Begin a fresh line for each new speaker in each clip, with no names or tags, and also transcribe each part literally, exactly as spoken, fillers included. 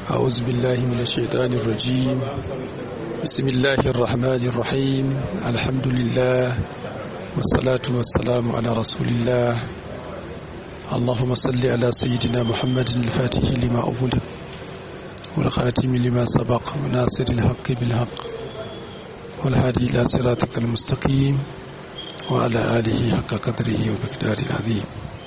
أعوذ بالله من الشيطان الرجيم. بسم الله الرحمن الرحيم. الحمد لله والصلاة والسلام على رسول الله. اللهم صل على سيدنا محمد الفاتح لما أغلق والخاتم لما سبق وناصر الحق بالحق والهادي إلى صراطك المستقيم وعلى آله حق قدره ومقداره العظيم.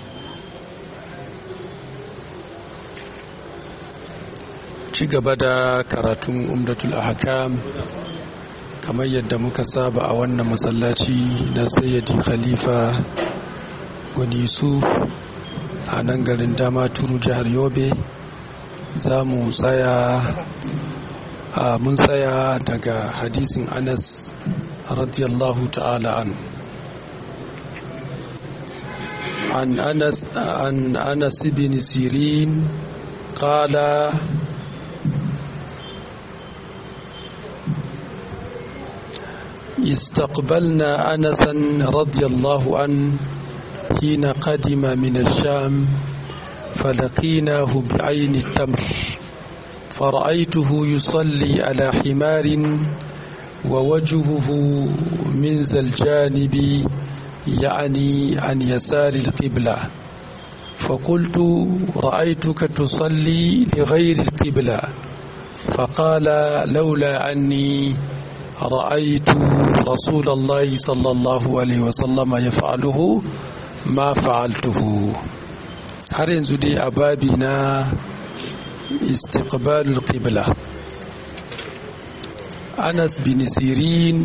ci gaba da karatun umdatul ahkam kamar yadda muka saba a wannan masallaci na sayyidi khalifa gwani yusuf a nan garin Damaturu jihar Yobe. za mu tsaya a mun tsaya daga hadisin Anas radiyallahu ta'ala an an Anas an Anas ibn Sirin qala استقبلنا أنسا رضي الله عنه حين قدم من الشام فلقيناه بعين التمر فرأيته يصلي على حمار ووجهه من ذا الجانب يعني عن يسار القبلة فقلت رأيتك تصلي لغير القبلة فقال لولا أني رأيت رسول الله صلى الله عليه وسلم يفعله ما فعلته. har yanzu dai a babi na istiqbalul qibla. Anas bin Sirin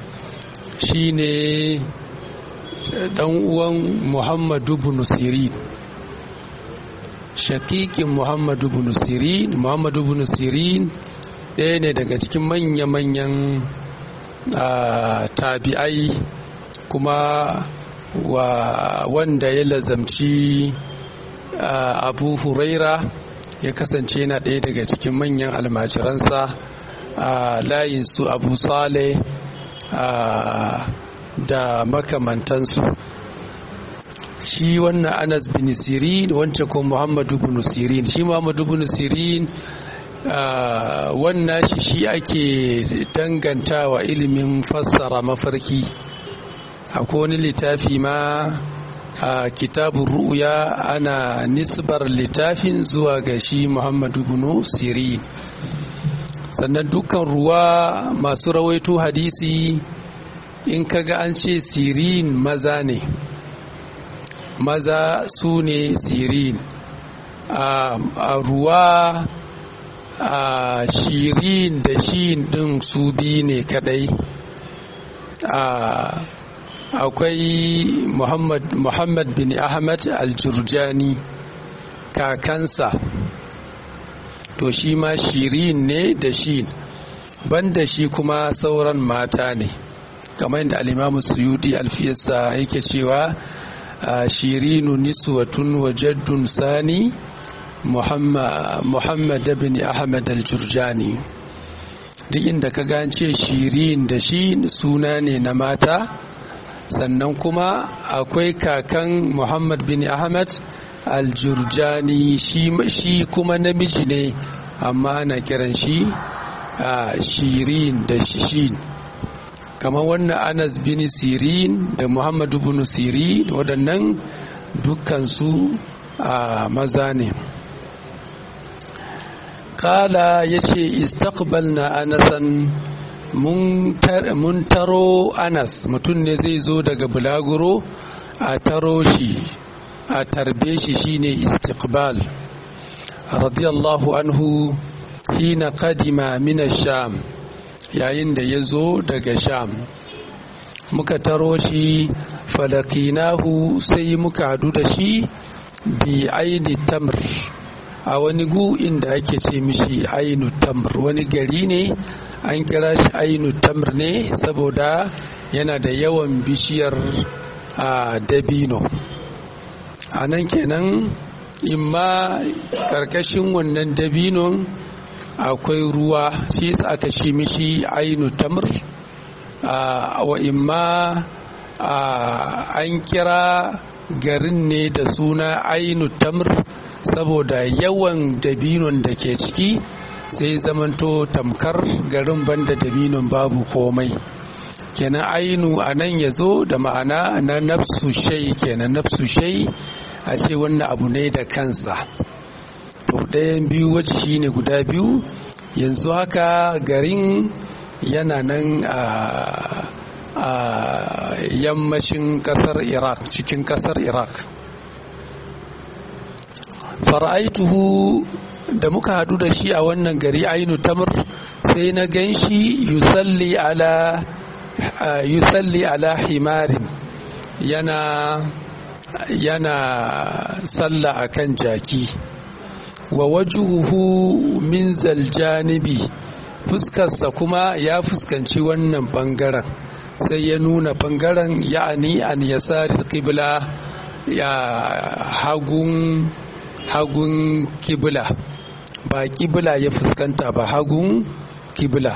shine dan uwan Muhammad ibn Sirin, shakikin Muhammad ibn Sirin. Muhammad ibn Sirin ɗaya ne daga cikin manya-manyan tabi'ai kuma wa wanda ya lazamci Abu Huraira, ya kasance yana ɗaya daga cikin manyan almajiransa a layin su Abu Saleh da makamantansu. shi wannan Anas bin Sirin, wancan ko Muhammad ibn Sirin. shi Muhammad ibn Sirin Uh, wannan shi shi ake dangantawa ilimin fassara mafarki. akwai wani littafi ma a uh, kitabun ru'ya ana nisbar littafin zuwa ga shi Muhammad ibn Sirin. sannan dukkan ruwa masu rawaito hadisi in kaga an ce Sirin maza ne, maza su ne Sirin. a uh, uh, ruwa a Shirin da Shin din su biyu ne kadai. akwai Muhammad Muhammad bin Ahmad al-Jurjani, kakansa to shi ma Shirin ne da Shin, banda shi kuma sauran mata ne, kamar yadda al-Imam Suyuti alfiyarsa yake cewa Shirinu niswatun wa jaddun sani Muhammad Muhammad bin Ahmad al-Jurjani. duk inda ka gance Shirin da shi suna ne na mata. sannan kuma akwai kakan Muhammad bin Ahmad al-Jurjani, shi, shi kuma namiji ne amma ana kiran shi Shirin da Shin. kamar wannan Anas bin Sirin da Muhammad bin Sirin, waɗannan dukkansu maza ne. kala ya ce istaqbalna anasan, mun taro Anas. mutum ne zai zo daga bulaguro a taro shi, a tarbe shi, shine istiqbal. radiyallahu anhu hina qadima min ash-sham, yayin da ya zo daga sham muka taro shi. falakinahu, sai muka hadu da shi bi aini tamr, a wani gu inda ake ce mishi ainu tamr. wani gari ne an kira shi ainu tamr ne saboda yana da yawan bishiyar a dabino. a nan kenan imma karkashin wannan dabinon akwai ruwa, shi aka ce mishi ainu tamr. wa imma an kira garin ne da suna ainu tamr saboda yawan dabinon da ke ciki sai zamanto tamkar garin banda dabinon babu komai. Kenan ainu a nan ya zo da ma'ana na nafsu shai, kenan nafsu shai a ce wannan abu ne da kansa. To ɗayan biyu wacce shi ne guda biyu. Yanzu haka garin yana nan a a yammacin ƙasar Iraq, cikin ƙasar Iraq. Fara'aituhu, da muka hadu da shi a wannan gari ainu tamr, sai na ganshi yusalli ala yusalli ala himarin, yana yana salla akan jaki. Wa wajhuhu min zaljanibi, fuskarsa kuma ya fuskanci wannan bangaren, sai ya nuna bangaren ya'ani an yasari qibla, ya hagun hagun kibla, ba kibla ya fuskanta ba, hagun kibla.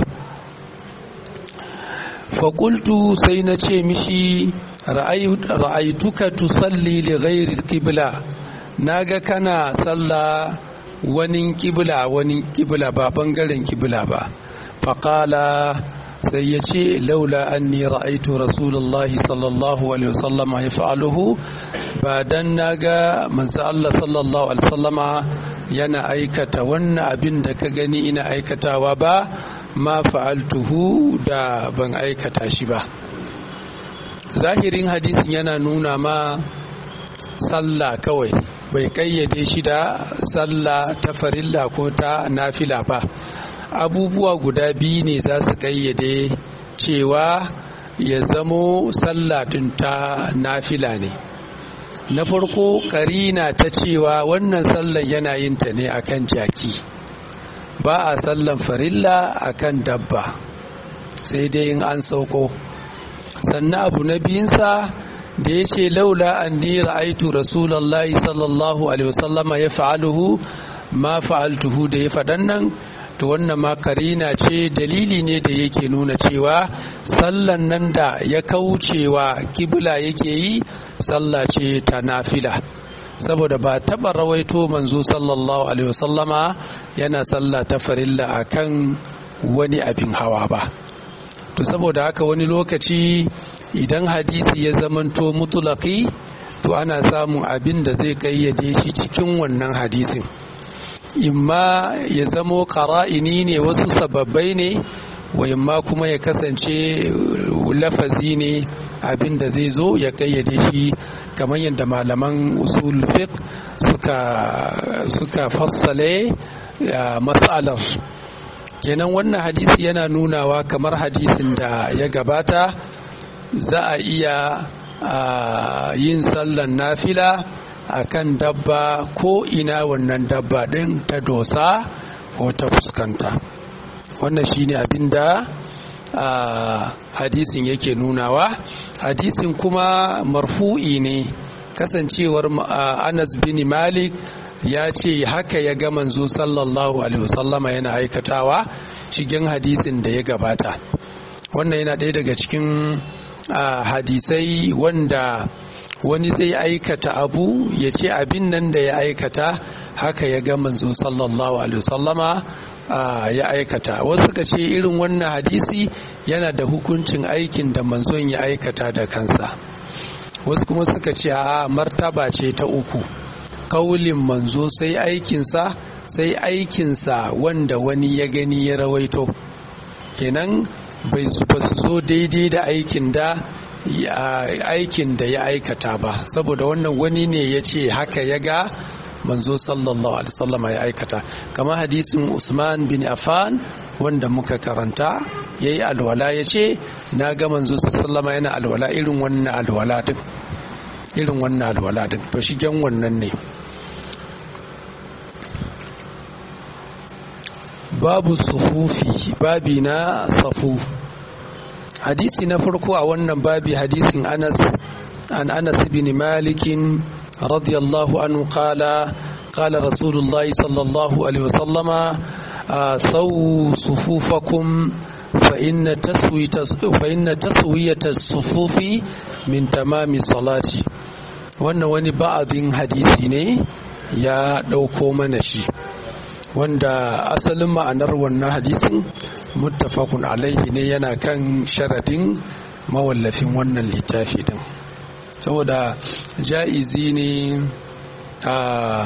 faƙultu sai na ce mishi ra'aituka tusalli li ghairi kibla, naga kana salla wani kibla wani kibla ba bangaren kibla ba. faƙala sai ya ce laula anni ra'aitu rasulullahi sallallahu alaihi wasallama ya fa'aluhu, ba dan naga manzo Allah sallallahu alaihi wasallama yana aikata wannan abin da ka gani ina aikatawa ba, ma fa'altuhu da ban aikata shi ba. Zahirin hadisin yana nuna ma sallah kawai, bai kayyade shi da sallah ta farilla ko ta nafila ba. Abubuwa guda biyu ne za su kayyade cewa ya zamo sallah din ta nafila ne. Na farko, karina ta cewa wannan sallan yana yin ta ne akan jaki, ba a sallan farilla akan dabba, sai dai in an sauko. Sannan abu na biyunsa da ya ce laula anni ra'aitu rasulullahi sallallahu alaihi wasallama ya fa'aluhu ma fa'altuhu, da ya faɗan nan, to wannan ma karina ce, dalili ne da yake nuna cewa sallan nan da ya kaucewa kibla yake yi sallah ce ta nafila, saboda ba taɓa rawaito manzo sallallahu alaihi wasallama yana sallah ta farilla akan wani abin hawa ba. To saboda haka wani lokaci idan hadisi ya zamanto mutulaki, to ana samun abin da zai kayyade shi cikin wannan hadisin, imma ya zamo qara'ini ne, wasu sababbai ne, wa imma kuma ya kasance lafazi ne, abin da zai zo ya kayyade shi, kamar yadda malaman usul fiqh suka suka fassale mas'alar. Kenan wannan hadisi yana nunawa kamar hadisin da ya gabata, za a iya yin sallan nafila akan dabba ko ina wannan dabba din ta dosa ko ta fuskanta. Wannan shine abinda hadisin yake nunawa. Hadisin kuma marfu'i ne, kasancewar Anas bin Malik ya ce haka ya ga manzo sallallahu alaihi wasallama yana aikatawa cikin hadisin da ya gabata. Wannan yana ɗaya daga cikin hadisai wanda wani zai aikata abu ya ce abin nan da ya aikata haka ya ga manzo sallallahu alaihi wasallama ya aikata. Wasu ka ce irin wannan hadisi yana da hukuncin aikin da manzon ya aikata da kansa. Wasu kuma suka ce a martaba ce ta uku, kaulin manzo sai aikinsa, sai aikinsa wanda wani ya gani ya rawaito. Kenan bai su zo daidai da aikin da aikin da ya aikata ba, saboda wannan wani ne ya ce haka ya ga manzo sallallahu alaihi wasallam ya aikata. Kamar hadisin Usman bin Affan wanda muka karanta, yayi alwala ya ce na ga manzo sallallahu alaihi yana alwala irin wannan alwala din, irin wannan alwala din. To shigen wannan ne. Babu sufufi, babi na safu. Hadisi na farko a wannan babi hadisin Anas an Anas bin Malik radiyallahu anhu qala qala Rasulullahi sallallahu alaihi wasallama sawu sufufakum fa inna taswiyata fa inna taswiyata sufufi min tamami salati. Wannan wani ba'adin hadisi ne ya dauko mana shi. wanda asalin ma'anar wannan hadisin muttafaqun alaihi ne, yana kan sharadin mawallafin wannan littafi din, saboda ja'izi ne a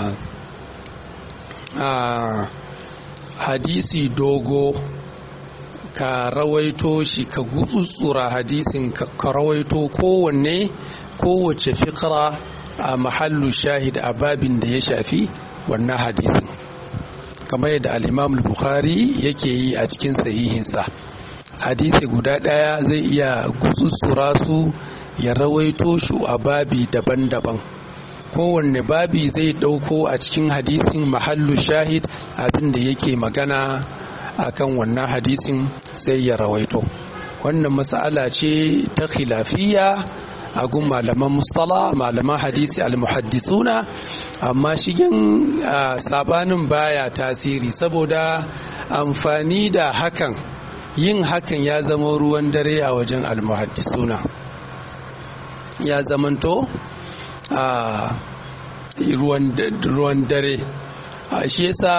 a hadisi dogo ka rawaito shi, ka gutsutsura hadisin ka rawaito kowanne kowace fikra a mahallu shahid a babin da ya shafi wannan hadisin, kamar yadda al-Imam al-Bukhari yake yi a cikin sahihinsa. Hadisi guda daya zai iya gutsutsura su ya rawaito shi a babi daban-daban, kowanne babi zai dauko a cikin hadisin mahallu shahid abin da yake magana akan wannan hadisin sai ya rawaito. Wannan mas'ala ce ta khilafiyya a gun malaman mustala, malaman hadisi al-muhaddithuna, amma shigen sabanin baya tasiri saboda amfani da hakan, yin hakan ya zama ruwan dare a wajen al-muhaddithuna, ya zamanto a ruwan dare. Shi yasa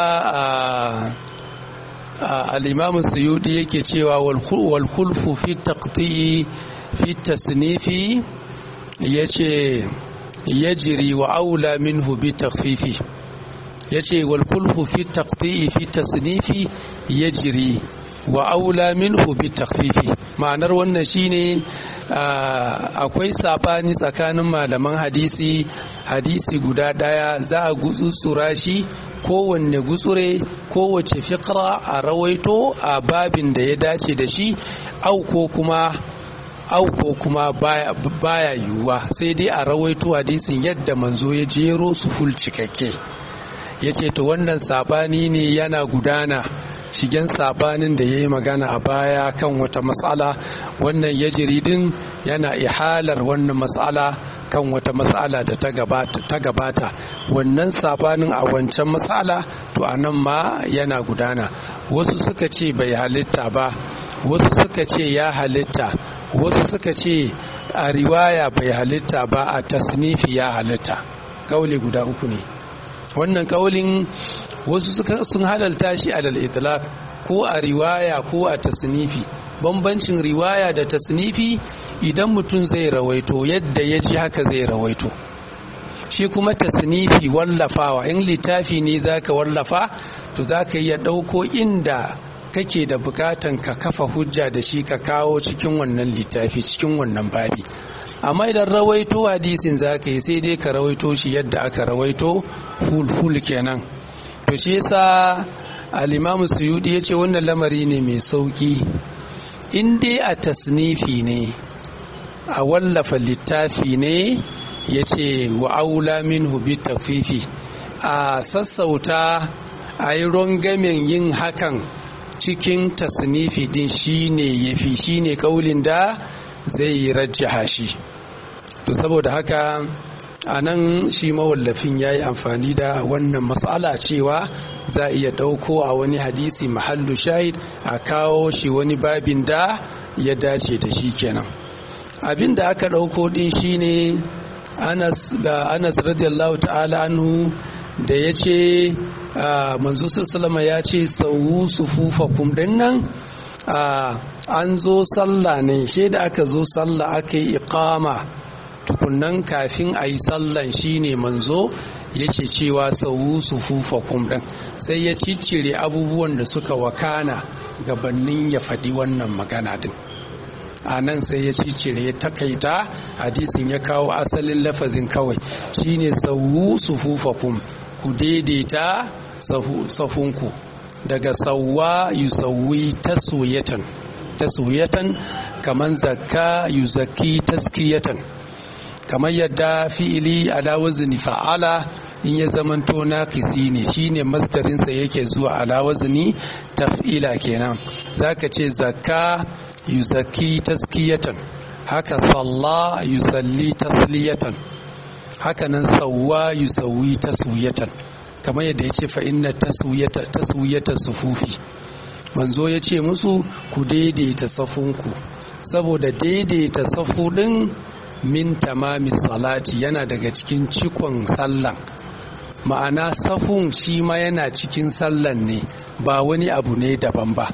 al-Imam Suyuti yake cewa wal khulfu fi taqti'i fi tasnifi yace yajri wa aula minhu bi takhfifi, yace wal khulfu fi taqti'i fi tasnifi yajri wa aula minhu bi takhfifi. Ma'anar wannan shine akwai sabani tsakanin malaman hadisi, hadisi guda daya za a gutsutsura shi, kowanne gutsure kowace fikra a rawaito a babin da ya dace da shi, au ko kuma au ko kuma baya, baya yiwuwa sai dai a rawaito hadisin yadda manzo ya jero su ful cikakke. yace to wannan sabani ne yana gudana, shigen sabanin da yayi magana a baya kan wata mas'ala, wannan yajiri din yana ihalar wannan mas'ala kan wata mas'ala da ta gabata ta gabata wannan sabanin a wancan mas'ala to anan ma yana gudana. Wasu suka ce bai halitta ba, wasu suka ce ya halitta, wasu suka ce a riwaya bai halitta ba, a tasnifi ya halitta. Kauli guda uku ne. Wannan kaulin wasu suka sun halalta shi alal itlaq, ko a riwaya ko a tasnifi. Bambancin riwaya da tasnifi, idan mutum zai rawaito yadda ya ji haka zai rawaito. Shi kuma tasnifi wallafawa, in littafi ne zaka wallafa to zaka iya dauko inda kake da bukatan ka kafa hujja da shi ka kawo cikin wannan littafi, cikin wannan babi. Amma idan rawaito hadisin zaka yi sai dai ka rawaito shi yadda aka rawaito ful ful kenan. To shi yasa al-Imam Suyuti yace wannan lamari ne mai sauki. In dai a tasnifi ne, a wallafa littafi ne, yace wa aula minhu bi tafifi, a sassauta a yi rongamin yin hakan cikin tasnifi din shine yafi, shine kaulin da zai rajjaha shi. To saboda haka anan shi mawallafin yayi amfani da wannan mas'ala cewa za a iya dauko a wani hadisi mahallu shahid a kawo shi wani babin da ya dace da shi kenan. Abinda aka dauko din shine Anas da Anas radiyallahu ta'ala anhu da yace manzo sallallahu ya ce sawu sufufakum dinnan an zo sallah ne, she da aka zo sallah aka yi iqama tukunnan kafin a yi sallan shine manzo yace cewa sawu sufufakum din, sai ya ciccire abubuwan da suka wakana gabanin ya faɗi wannan magana din. A nan sai ya ciccire ya takaita hadisin, ya kawo asalin lafazin kawai shine sawu sufufakum, ku daidaita safunku. Daga sawwa yusawwi taswiyatan, taswiyatan kaman zakka yuzakki taskiyatan, kamar yadda fi'ili ala wazni fa'ala in ya zamanto naqisi ne, shine masdarin sa yake zuwa ala wazni taf'ila kenan. Zaka ce zakka yuzakki taskiyatan, haka salla yusalli tasliyatan, haka nan sawwa yusawwi taswiyatan, kamar yadda ya ce fa inna taswiyata taswiyata sufufi. Manzo ya ce musu ku daidaita safunku, saboda daidaita safu din min tamami salati yana daga cikin cikon sallan. ma'ana safun shi ma yana cikin sallan ne ba wani abu ne daban ba.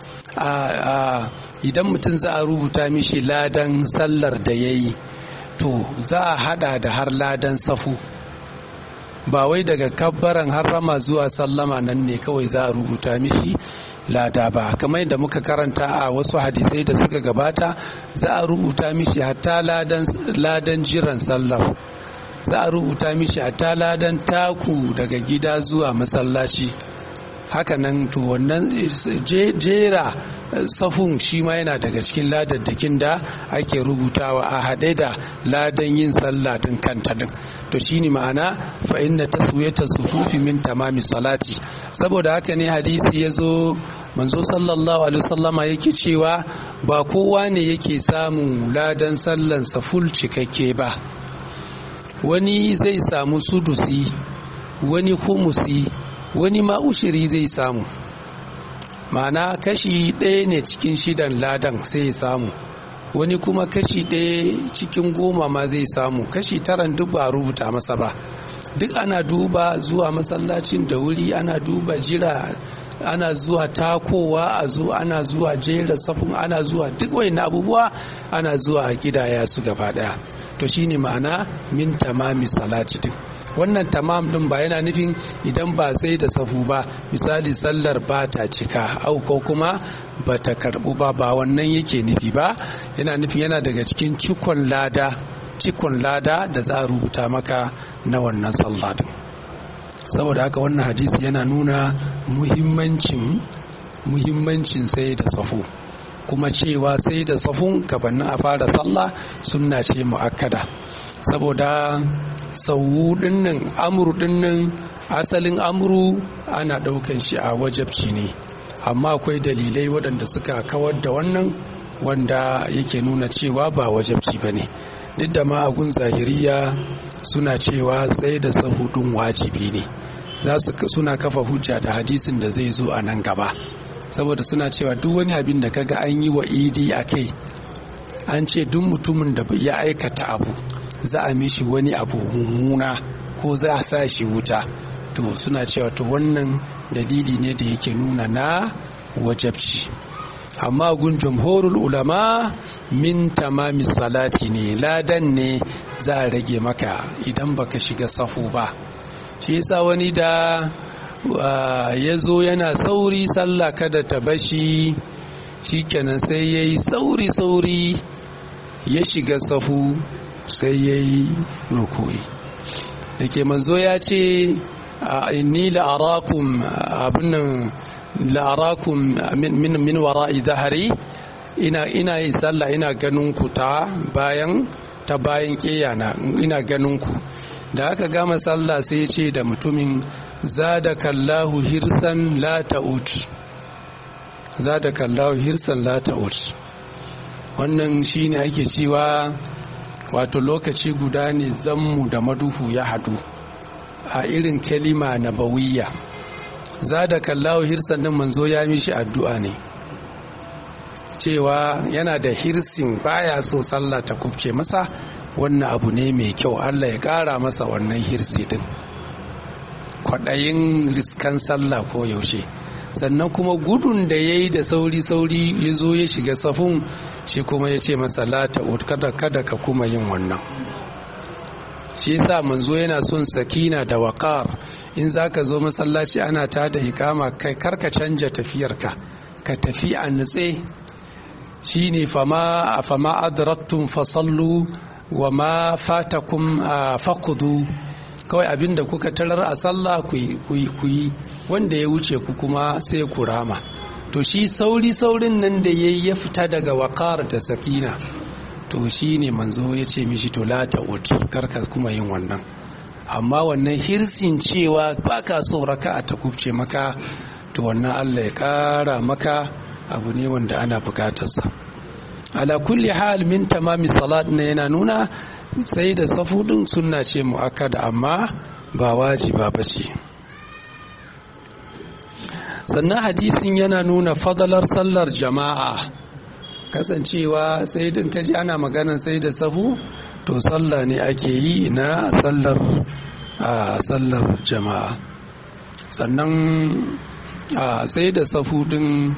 Idan mutum za a rubuta mishi ladan sallar da ya yi to za a hada da har ladan safu, ba wai daga kabbaran harrama zuwa sallama nan ne kawai za a rubuta mishi lada ba. kamar da muka karanta a wasu hadisai da suka gabata, za a rubuta mishi hatta ladan, ladan jiran sallar, za a rubuta mishi hatta ladan taku daga gida zuwa masallaci. haka nan to wannan jera safun shi ma yana daga cikin ladaddakin da ake rubutawa a haɗe da ladan yin sallah din kanta din. to shine ma'ana fa inna taswiyata sufufi min tamami salati. saboda haka ne hadisi yazo manzo sallallahu alaihi wasallama yake cewa ba kowa ne yake samun ladan sallan sa full cikakke ba. wani zai samu sudusi, wani khumusi, wani ma ushiri zai samu, ma'ana kashi ɗaya ne cikin shidan ladan sai ya samu, wani kuma kashi ɗaya cikin goma ma zai samu, kashi taran duk ba rubuta masa ba. duk ana duba zuwa masallacin da wuri, ana duba jira, ana zuwa takowa, a zo ana zuwa jera safin, ana zuwa duk wayannan abubuwa ana zuwa a kidaya su gaba daya. to shine ma'ana min tamami salati din. wannan tamam din ba yana nufin idan ba sai da safu ba, misali sallar ba ta cika au ko kuma ba ta karbu ba, ba wannan yake nufi ba. yana nufi yana daga cikin cikon lada, cikon lada da za a rubuta maka na wannan sallah din. saboda haka wannan hadisi yana nuna muhimmancin muhimmancin sai da safu, kuma cewa sai da safun gabanin a fara sallah sunna ce muakkada. saboda sau dinnan amru dinnan asalin amru ana daukan shi a wajabci ne, amma akwai dalilai waɗanda suka kawar da wannan wanda yake nuna cewa ba wajabci ba ne. duk da ma agun zahiriya suna cewa sai da sahudun wajibi ne, za su suna kafa hujja da hadisin da zai zo a nan gaba. saboda suna cewa duk wani abin da kaga an yi wa idi a kai, an ce duk mutumin da ya aikata abu za a mishi wani abu mummuna ko za a sa shi wuta, to suna cewa to wannan dalili ne da yake nuna na wajabci. amma gun jumhurul ulama min tamami salati ne, ladan ne za a rage maka idan baka shiga safu ba. shi yasa wani da ya zo yana sauri sallah kada ta bashi, shikenan sai yayi sauri sauri ya shiga safu sai yayi ruku'i. dake manzo ya ce inni la'arakum abunnan la'arakum min min wara'i zahari, ina ina yi sallah ina ganin ku ta bayan ta bayan kiyana, ina ganin ku. da aka gama sallah sai ya ce da mutumin zadakallahu hirsan la ta'ud, zadakallahu hirsan la ta'ud. wannan shine ake cewa wato lokaci guda ne zammu da maduhu ya hadu a irin kalima nabawiyya. zadakallahu hirsan din manzo ya mishi addu'a ne cewa yana da hirsin, baya so sallah ta kubce masa. wannan abu ne mai kyau, Allah ya kara masa wannan hirsi din, kwaɗayin riskan sallah ko yaushe. sannan kuma gudun da ya yi da sauri-sauri ya zo ya shiga safun, shi kuma ya ce masa lata kada kada ka kuma yin wannan. shi yasa manzo yana son sakina da waƙar. in za ka zo masallaci ana ta da ikama, kai karka canja tafiyarka, ka tafi a nutse. shi ne fama fama adraktum fasallu wa ma fatakum faqudu, kawai abinda kuka tarar a sallah ku yi, wanda ya wuce ku kuma sai ku rama. to shi sauri saurin nan da yayi ya fita daga waqar da sakina, to shi ne manzo ya ce mishi to la ta'ud, karka kuma yin wannan. amma wannan hirsin cewa baka so raka'a ta kubce maka, to wannan Allah ya kara maka, abu ne wanda ana bukatarsa. ala kulli hal min tamami salat ne yana nuna sai da safu din sunna ce muakkada, amma ba wajiba bace. sannan hadisin yana nuna fadalar sallar jama'a, kasancewa sai din kaji ana maganar sai da safu, to sallah ne ake yi na sallar a sallar jama'a. Sannan sai da safu din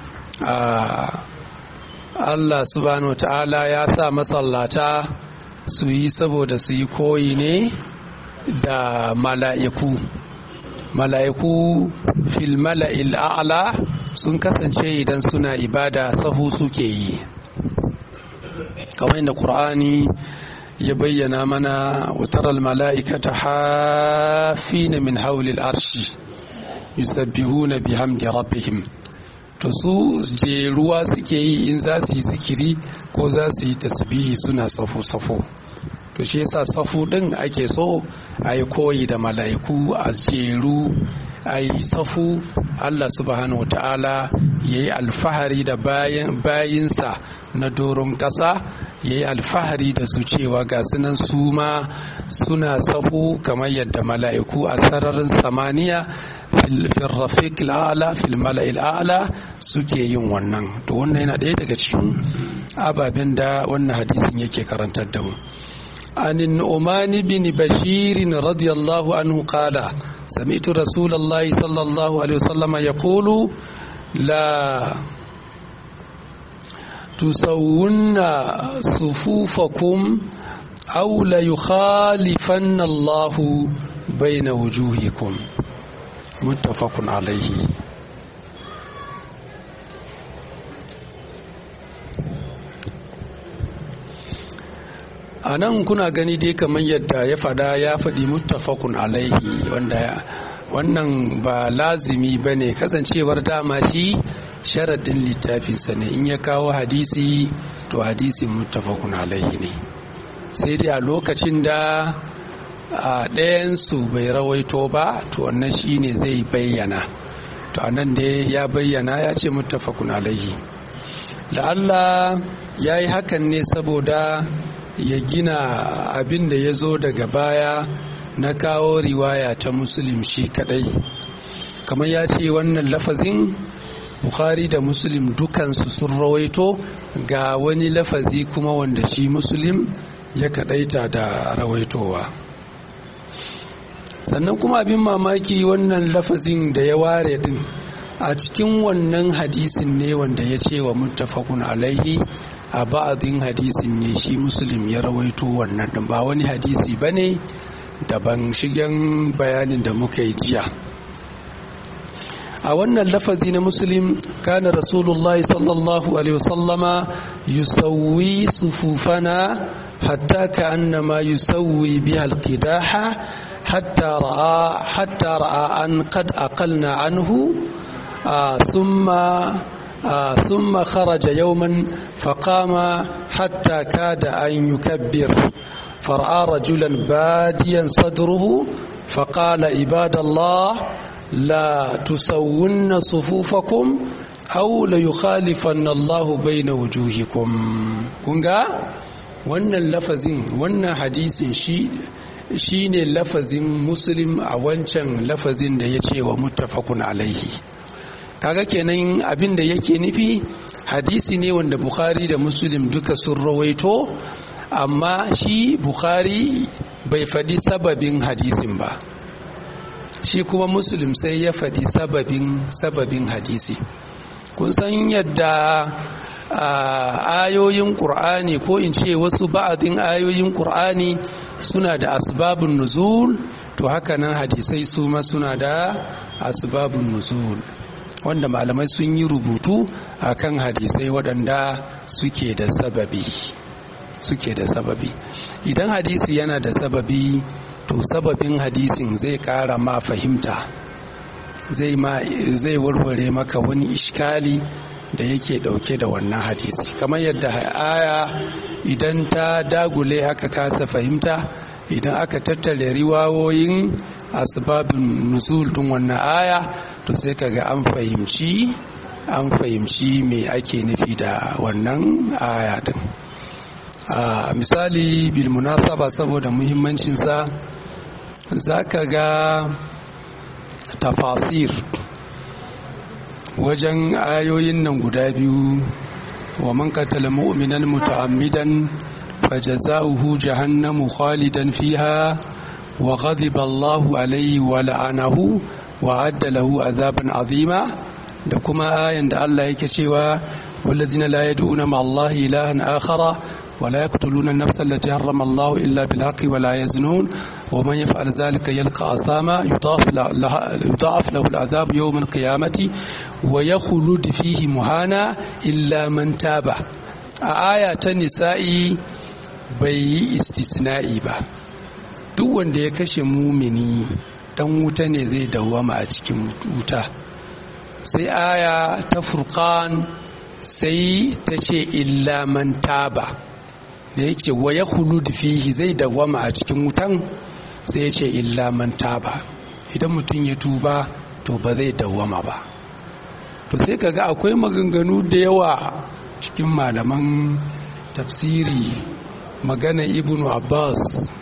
Allah subhanahu ta'ala ya sa masallata su yi saboda su yi koyi ne da mala'iku. Mala'iku fil mala'il a'la sun kasance idan suna ibada sahu suke yi, kamar yadda Qur'ani ya bayyana mana wataral mala'ikata hafina min hawlil arshi yusabbihuna bihamdi rabbihim. To su jeruwa suke yi in za su yi zikiri ko za su yi tasbihi suna safu-safu. To shi yasa safu din ake so a yi koyi da mala'iku a jeru a yi safu. Allah subhanahu wata'ala ya yi alfahari da bayinsa na doron ƙasa, ya yi alfahari da su cewa ga sunan su ma suna safu kamar yadda mala'iku a sararin samaniya fil rafiq al'ala fil mala'il a'la suke yin wannan. To wannan yana ɗaya daga cikin ababen da wannan hadisin yake karantar da mu. عن النعمان بن بشير رضي الله عنه قال سمعت رسول الله صلى الله عليه وسلم يقول لا تسون صفوفكم أو ليخالفن الله بين وجوهكم متفق عليه. a nan kuna gani dai kamar yadda ya fada ya faɗi muttafaqun alaihi, wanda wannan ba lazimi ba ne, kasancewar dama shi sharadin littafinsa ne, in ya kawo hadisi to hadisin muttafaqun alaihi ne. sai dai a lokacin da a ɗayansu bai rawaito ba to wannan shi ne zai bayyana. to anan dai ya bayyana ya ce muttafaqun alaihi. la'alla ya yi hakan ne saboda ya gina abin da ya zo daga baya na kawo riwaya ta Muslim shi kadai. kamar ya ce wannan lafazin Bukhari da Muslim dukansu sun rawaito, ga wani lafazi kuma wanda shi Muslim ya kadaita da rawaitowa. sannan kuma abin mamaki wannan lafazin da ya ware din a cikin wannan hadisin ne wanda ya ce wa muttafaqun alaihi, a ba'adin hadisin ne shi Muslim ya rawaito wannan din, ba wani hadisi bane daban shigen bayanin da muka yi jiya. a wannan lafazi na Muslim, kana rasulullahi sallallahu alaihi wasallama yusawwi sufufana hatta ka'annama yusawwi biha alqidaha hatta ra'a hatta ra'a an qad aqalna anhu thumma ثم خرج يوما فقام حتى كاد أن يكبر فرأى رجلا باديا صدره فقال عباد الله لا تسون صفوفكم أو ليخالفن الله بين وجوهكم. كنغا wannan lafazin wannan hadisin shi shine lafazin Muslim a wancan lafazin da ya ce wa muttafaqun alaihi. kaga kenan abin da yake nufi hadisi ne wanda Bukhari da Muslim duka sun rawaito, amma shi Bukhari bai faɗi sababin hadisin ba, shi kuma Muslim sai ya faɗi sababin sababin hadisi. kun san yadda ayoyin Qur'ani ko in ce wasu ba'adin ayoyin Qur'ani suna da asbabun nuzul, to haka nan hadisai su ma suna da asbabun nuzul, wanda malamai sun yi rubutu akan hadisai waɗanda suke da sababi suke da sababi idan hadisi yana da sababi to sababin hadisin zai ƙara ma fahimta, zai ma zai warware maka wani iskali da yake ɗauke da wannan hadisi. kamar yadda aya idan ta dagule aka kasa fahimta, idan aka tattale riwayoyin asbabun nuzul din wannan aya to sai kaga an fahimci an fahimci me ake nufi da wannan aya din. a misali bil munasaba, saboda muhimmancin sa zaka ga tafasir wajen ayoyin nan guda biyu, wa man qatala mu'minan muta'ammidan fajaza'uhu jahannamu khalidan fiha wa ghadiba Allahu alayhi wa la'anahu wa adda lahu azaban azima, da kuma ayan da Allah yake cewa walladhina la yad'una ma Allah ilahan akhara wa la yaqtuluna an-nafsa allati harrama Allah illa bil haqqi wa la yaznun wa man yaf'al dhalika yalqa asama yudha'af lahu al-'adhab yawm al-qiyamati wa yakhlud fihi muhana illa man taba. A aya ta nisa'i bai yi istisna'i ba, duk wanda ya kashe mumini dan wuta ne zai dawwama a cikin wuta. Sai aya ta furqan sai ta ce illa man taba, da yake wa yakhulud fihi zai dawwama a cikin wutan, sai ya ce illa man taba, idan mutum ya tuba to ba zai dawwama ba. To sai kaga akwai maganganu da yawa cikin malaman tafsiri, magana ibnu Abbas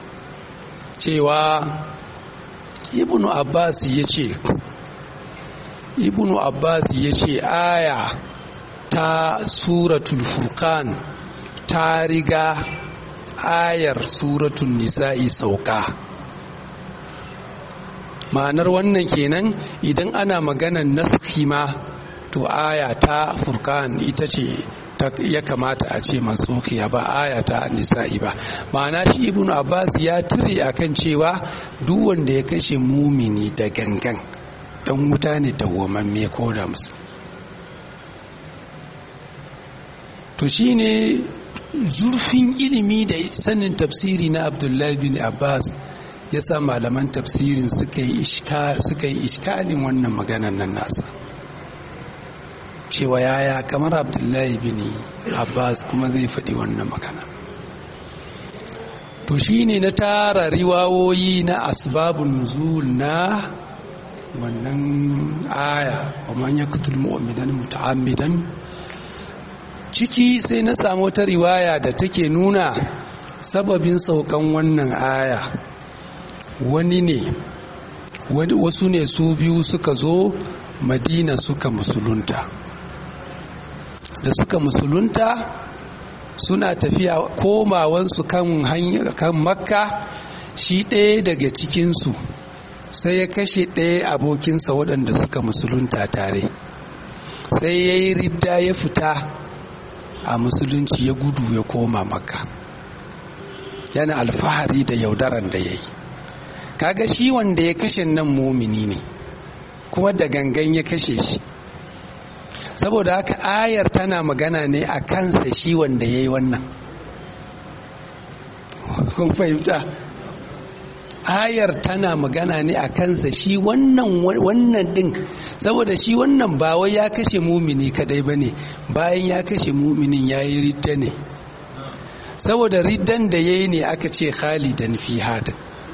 cewa ibnu Abbas ya ce ibnu Abbas ya ce aya ta suratul furqan ta riga ayar suratul nisa'i sauka. Ma'anar wannan kenan idan ana maganan naskhi ma to aya ta furqan ita ce ya kamata a ce mansukhiya ba aya ta nisa'i ba. Ma'ana shi ibnu Abbas ya tire akan cewa duk wanda ya kashe mumini da gangan dan wuta ne dawwamamme ko da musu. To shine zurfin ilimi da sanin tafsiri na Abdullahi bin Abbas ya sa malaman tafsirin suka yi iskalin wannan maganar nan nasa, cewa yaya kamar Abdullahi bin Abbas kuma zai faɗi wannan magana. To shine na tara riwayoyi na asbabun nuzul na wannan aya wa man yaqtul mu'minan muta'ammidan. Ciki sai na samu wata riwaya da take nuna sababin saukan wannan aya. Wani ne wasu ne su biyu suka zo Madina suka musulunta, da suka musulunta suna tafiya komawansu kan hanyar kan Makka, shi ɗaya daga cikinsu sai ya kashe ɗaya abokinsa waɗanda suka musulunta tare, sai ya yi ridda ya fita a musulunci, ya gudu ya koma Makka, yana alfahari da yaudaran da ya yi. Kaga shi wanda ya kashe nan mumini ne kuma da gangan ya kashe shi, saboda haka ayar tana magana ne a kansa shi wanda ya yi wannan. Kun fahimta? Ayar tana magana ne a kansa shi wannan wannan din, saboda shi wannan ba wai ya kashe mumini kadai bane, bayan ya kashe muminin yayi ridda ne, saboda riddan da yayi ne aka ce khalidan fi hada.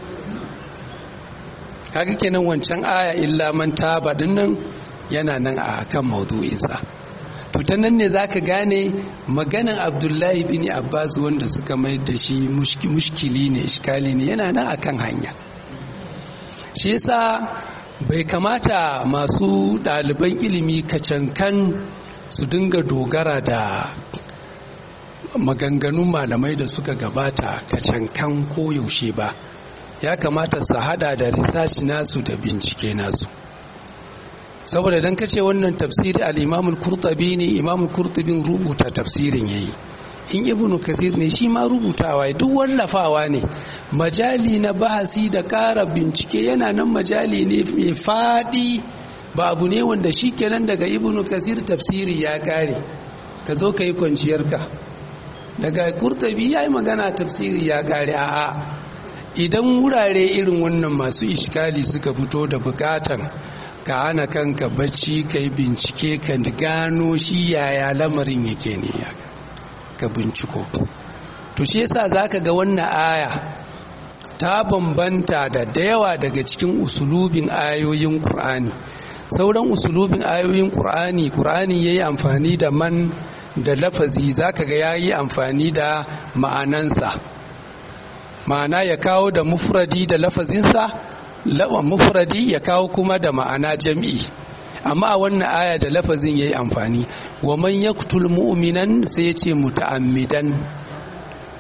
Kaga kenan wancan aya illa man taba dinnan yana nan a kan maudu'insa. To ta nan ne zaka gane maganan Abdullahi bin Abbas wanda suka mai da shi mushkili ne, iskali ne, yana nan akan hanya. Shi yasa bai kamata masu ɗaliban ilimi kacankan su dinga dogara da maganganun malamai da suka gabata kacankan koyaushe ba. Ya kamata su hada da research nasu da bincike nasu, saboda dan kace wannan tafsiri al-Imam al-Qurtubi ne, Imam al-Qurtubi rubuta tafsirin yayi, in Ibn Kathir ne shi ma rubutawa, duk wallafawa ne, majali na bahasi da ƙara bincike yana nan, majali ne mai fadi, ba abu ne wanda shikenan daga Ibn Kathir tafsiri ya kare ka zo kai kwanciyarka, daga Qurtubi yayi magana tafsiri ya kare. A'a, idan wurare irin wannan masu iskali suka fito da bukatan ka hana kanka bacci kai bincike ka gano shi yaya lamarin yake ne ka binciko. To shi yasa zaka ga wannan aya ta bambanta da dayawa daga cikin usulubin ayoyin Qur'ani. Sauran usulubin ayoyin Qur'ani Qur'ani yayi amfani da man da lafazi, zaka ga yayi amfani da ma'anansa, ma'ana ya kawo da mufradi da lafazinsa, mufradi ya kawo kuma da ma'ana jam'i. Amma a wannan aya da lafazin yayi amfani, wa man yaqtul mu'minan sai yace muta'ammidan,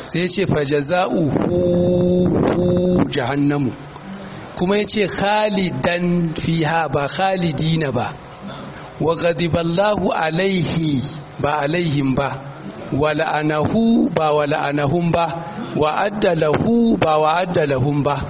sai ce fajaza'uhu jahannamu, kuma ya ce khalidan fiha ba khalidina ba, wa ghadiballahu alaihi ba alaihim ba, wa la'anahu ba wa la'anahum ba, wa addalahu ba wa addalahum ba.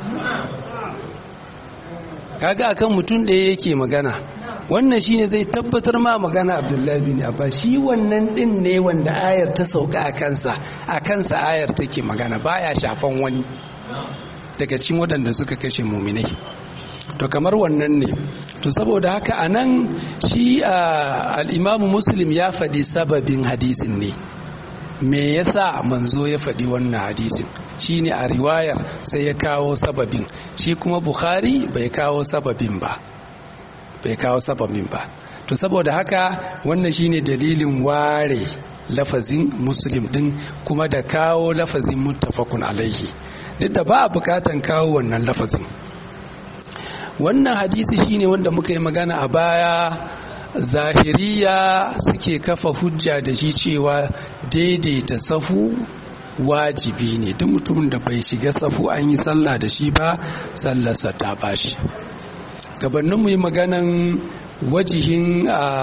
kaga akan mutum ɗaya yake magana. Wannan shine zai tabbatar ma magana Abdullahi bin Abbas, shi wannan din ne wanda ayar ta sauka a kansa, a kansa ayar take magana, baya shafan wani daga cikin waɗanda suka kashe muminai. To kamar wannan ne. To saboda haka anan shi al-Imam Muslim ya faɗi sababin hadisin ne, me yasa manzo ya faɗi wannan hadisin, shine a riwayar sai ya kawo sababin, shi kuma Bukhari bai kawo sababin ba bai kawo sababin ba. To saboda haka wannan shine dalilin ware lafazin Muslim din kuma da kawo lafazin muttafaqun alaihi, duk da ba a bukatan kawo wannan lafazin. Wannan hadisi shine wanda muka yi magana a baya, zahiriya suke kafa hujja da shi cewa daidaita safu wajibi ne, duk mutumin da bai shiga safu an yi sallah da shi ba sallarsa ta bashi. Gabanin mu yi maganan wajihin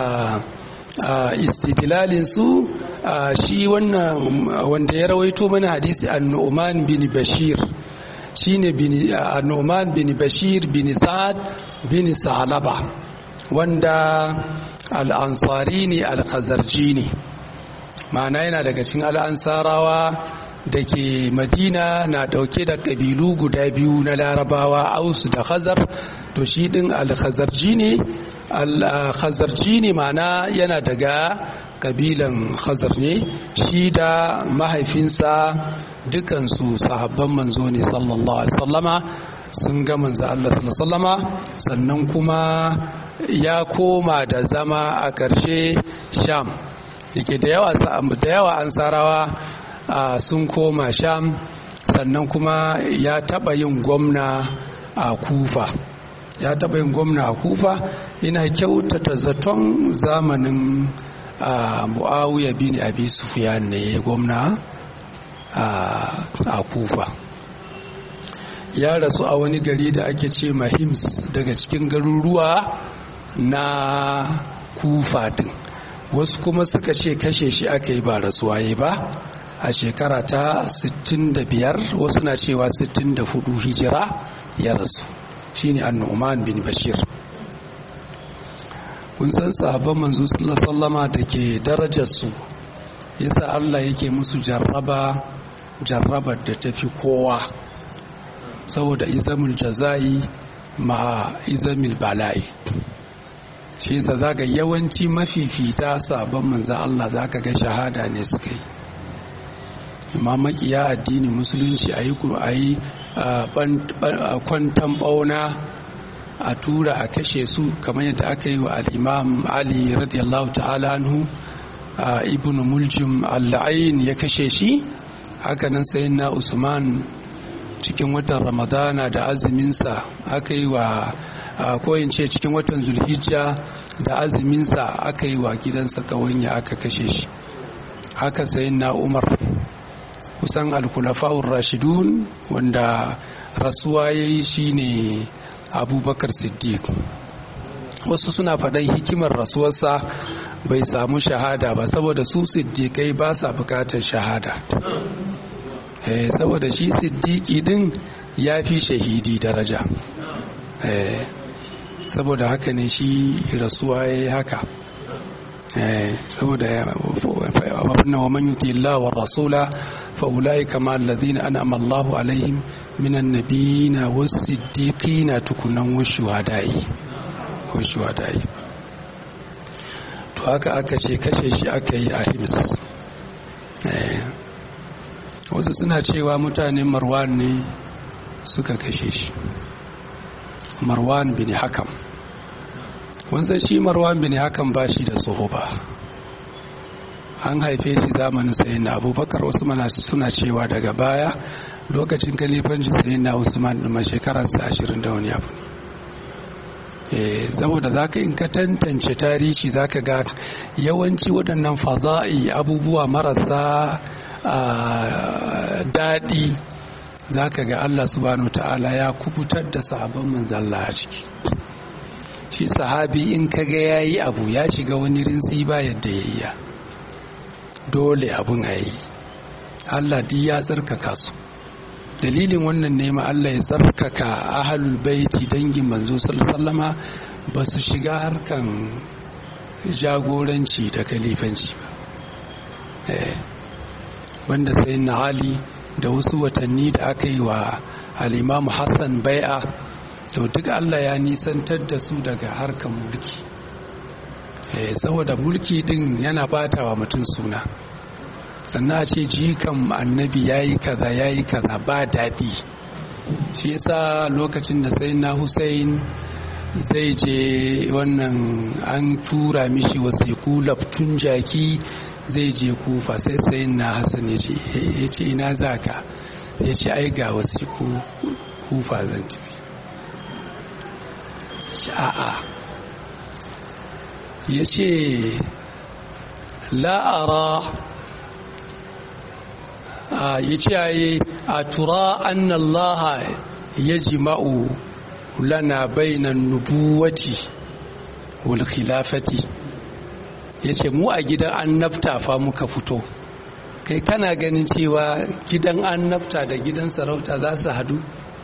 istidlalin su, shi wannan wanda ya rawaito mana hadisi an-Nu'man bin Bashir shine bin an-Nu'man bin Bashir bin Sa'ad bin Sa'laba, wanda al-Ansari ne al-Khazarji ne, ma'ana yana daga cikin al-Ansarawa da ke Madina, na dauke da kabilu guda biyu na Larabawa, Aus da Khazar. To shi din al-Khazarji ne, al-Khazarji ne ma'ana yana daga kabilan Khazar ne, shi da mahaifinsa dukansu sahabban manzo ne sallallahu alaihi wasallama, sun ga manzo Allah sallallahu alaihi wasallama, sannan kuma ya koma da zama a ƙarshe Sham, yake da yawa da yawa ansarawa sun koma Sham, sannan kuma ya taba yin gwamna a Kufa ya taba yin gwamna a Kufa ina kyautata zaton zamanin Muawiya bin Abi Sufyan ne gwamna a Kufa. Ya rasu a wani gari da ake ce Hims, daga cikin garuruwa na Kufa din. Wasu kuma suka ce kashe shi aka yi ba rasuwa yi ba a shekara ta sittin da biyar, wasu na cewa sittin da hudu hijira ya rasu, shine an-Nu'man bin Bashir. Kun san sahabban manzo sallallahu alaihi wasallama da ke darajar su, yasa Allah yake musu jarraba jarrabar da tafi kowa, saboda izamul jazai ma izamil bala'i. Shi yasa zaka yawanci mafifita sahabban manzo Allah zaka ga shahada ne suka yi, amma makiya addini musulunci ayi ayi kwantan bauna a tura a kashe su, kamar yadda aka yi wa al-Imam Ali radiyallahu ta'ala anhu, ibn Muljim al-Ain ya kashe shi. Haka nan sayyidina Usman cikin watan Ramadana da azuminsa aka yi wa, ko in ce cikin watan Zulhijja da azuminsa aka yi wa gidansa kawanya aka kashe shi. Haka sayyidina Umar, kusan al-Khulafa'ur Rashidun wanda rasuwa yayi shine Abubakar Siddiq. Wasu suna faɗan hikimar rasuwarsa bai samu shahada ba, saboda su siddiƙai ba sa bukatar shahada, eh, saboda shi siddiƙi din ya fi shahidi daraja, eh, saboda haka ne shi rasuwa ya yi haka, eh, saboda ya wa man yuti Allah wa rasula fa ulaika ma alladhina an'ama Allahu alaihim minan nabiyina was siddiqina tukunan wa shuhada'i ko shuhada'i. To haka aka ce kashe shi aka yi a Hims. Wasu suna cewa mutanen Marwan ne suka kashe shi, Marwan bin Hakam. Wanzan shi Marwan bin Hakam ba shi da suhuba, an haife shi zamanin sayyidina Abubakar. Wasu mana suna cewa daga baya lokacin kalifancin sayyidina Usman da shekararsa ashirin da wani abu. Saboda zaka in ka tantance tarihi zaka ga yawanci waɗannan fada'i, abubuwa marasa daɗi za ka ga Allah subhanahu ta'ala ya kubutar da sahabban manzalla a ciki. Shi sahabi in ka ga ya yi abu ya shiga wani rinsi ba yadda ya yi, dole abun a yi. Allah duk ya tsarkaka su. Dalilin wannan nema Allah ya tsarkaka ahlul baiti dangin manzo sallama ba su shiga harkan jagoranci da kalifanci ba. Wanda sai na Ali da wasu watanni da aka yi wa al-Imam Hassan bai'a, to duk Allah ya nisantar da su daga harkan mulki. Saboda mulki din yana bata wa mutum suna. Sannan a ce jikan annabi ya yi kaza ya yi kaza ba daɗi. Shi yasa lokacin da sai na Hussein zai je wannan an tura mishi wasiku laftun jaki zai je Kufa, sai sai na Hassan ya ce ina za ka, ya ce ai ga wasiku Kufa zan tafi. A'a, ya ce la'ara ya ce a tura annallaha ya jima'u lana bainan nubuwati wal khilafati. Ya ce mu a gidan annabta fa muka fito, kai kana ganin cewa gidan annabta da gidan sarauta za su hadu?